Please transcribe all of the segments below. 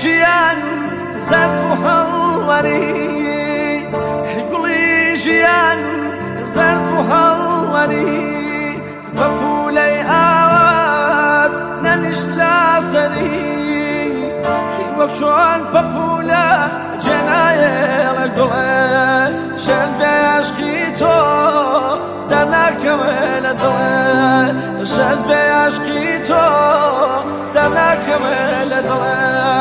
ژیان زەرد و هەڵوەری گوڵی ژیان زەرد و هەڵوەری بە پولەی ئاوات نەنیشت لە سەری وەک چۆن پەپولە جێنایە لە گوڵێ شەر بێ عەشقی تۆ دەرناکەوێ لە دڵێ شەر بێ عەشقی تۆ دەرناکەوێ لە دڵێ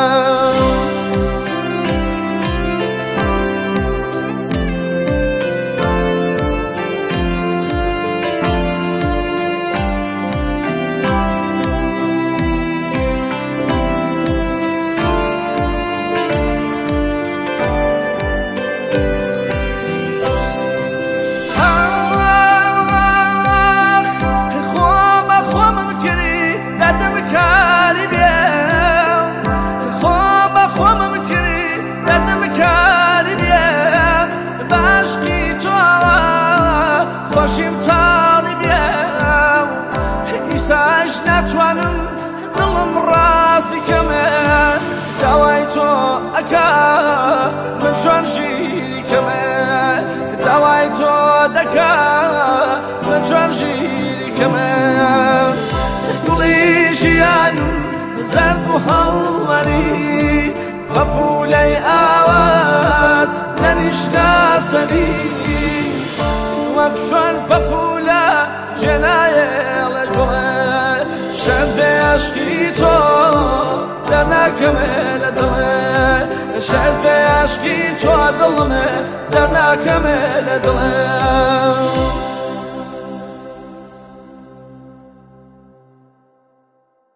خۆشیم تاڵی بێ ئیساش ناتوانم دڵم ڕاستی کەمێ داوای تۆ ئەکا من چۆن ژیری کەمێ داوای تۆ دەکا من چۆن ژیری کەمێ گوڵی ژیان زەرد و هەڵوەری بە پولەی ئاوات نەنیشتە سەری وەک چۆن پەپولە جێنایە لە گوڵێ شەر بێ عەشقی تۆ دەرناکەمێ لە دڵێ شەر بێ عەشقی تۆ دڵمێ دەرناکەمێ لە دڵێ